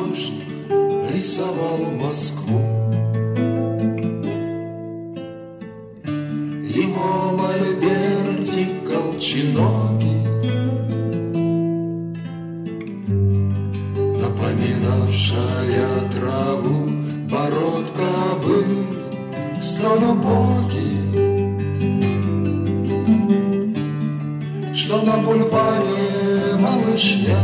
художник рисовал Москву. Его мольбертик колченогий, напоминавшая траву, бородка был столь убогий, что на бульваре малышня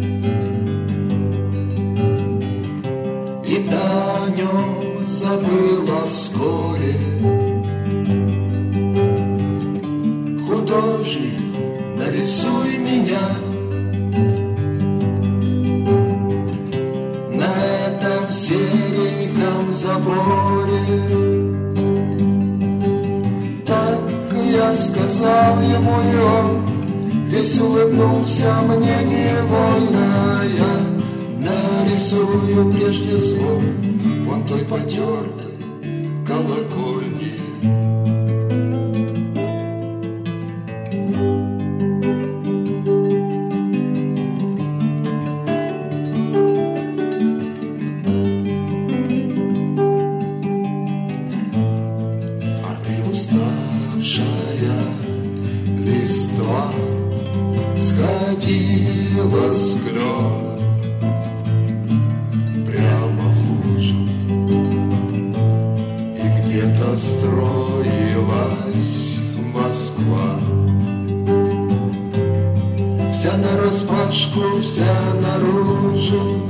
и та о нем забыла вскоре. Художник, нарисуй меня на этом сереньком заборе. Так я сказал ему, и он весь улыбнулся мне невольно. Я нарисую прежде звон вон той потертой колокольни. Уставшая листва сходила с клёна прямо в лужу, и где-то строилась Москва. Вся нараспашку, вся наружу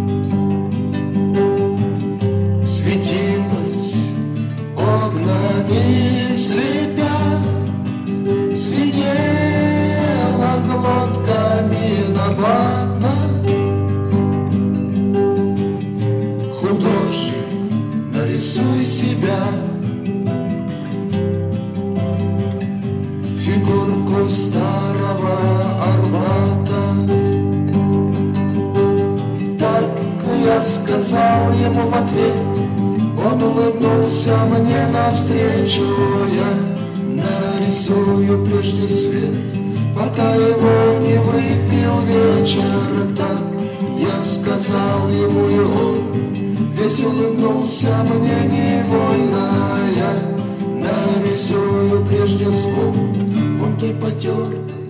светилась окнами слепя, звенела глотками набатно. Художник, нарисуй себя, фигурку старого Арбата. Так я сказал ему в ответ, он улыбнулся мне навстречу. Я нарисую прежде свет, пока его не выпил вечер. Так я сказал ему, и он весь улыбнулся мне невольно. Я нарисую прежде звон вон той потертой